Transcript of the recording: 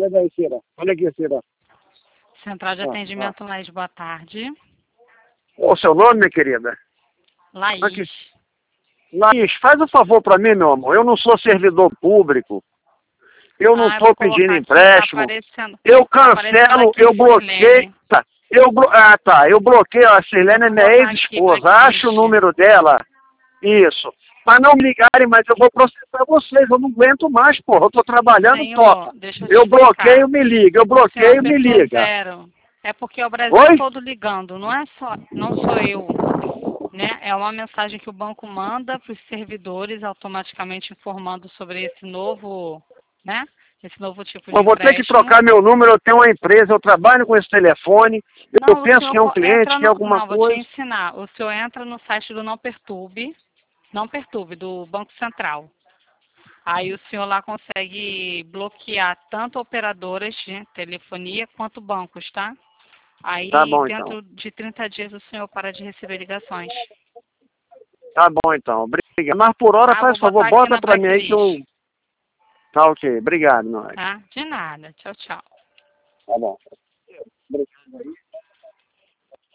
Olha daí, Cira. Olha aqui, Cira. Central de Atendimento Laís, boa tarde. O seu nome, minha querida? Laís. Aqui. Laís, faz um favor para mim, meu amor. Eu não sou servidor público. Eu não estou pedindo empréstimo. Eu cancelo, eu bloqueio. Tá. Eu bloqueio a Sirlene, é minha ex-esposa. Acho o número dela. Isso. Mas não me ligarem, mas eu vou processar vocês. Eu não aguento mais, porra. Eu tô trabalhando, Senhor, toca. deixa eu te Eu explicar. bloqueio, me liga. Eu bloqueio, me liga. Zero. É porque é o Brasil Oi? todo ligando. Não sou eu. Né? É uma mensagem que o banco manda para os servidores, automaticamente informando sobre esse novo, né? Esse novo tipo de Eu vou ter que empréstimo. trocar meu número. Eu tenho uma empresa, eu trabalho com esse telefone. Eu penso que é um cliente, que é alguma Não, vou coisa. te ensinar. O senhor entra no site do Não Perturbe, do Banco Central. Aí o senhor lá consegue bloquear tanto operadoras de telefonia quanto bancos, tá? Aí Tá bom, dentro então. de 30 dias o senhor para de receber ligações. Tá bom, então. Obrigado. Mas por hora, faz Vou favor, botar aqui bota na pra mim aí que eu... blacklist. Tá ok. Obrigado, nós. Tá? De nada. Tchau, tchau. Tá bom. Obrigado aí.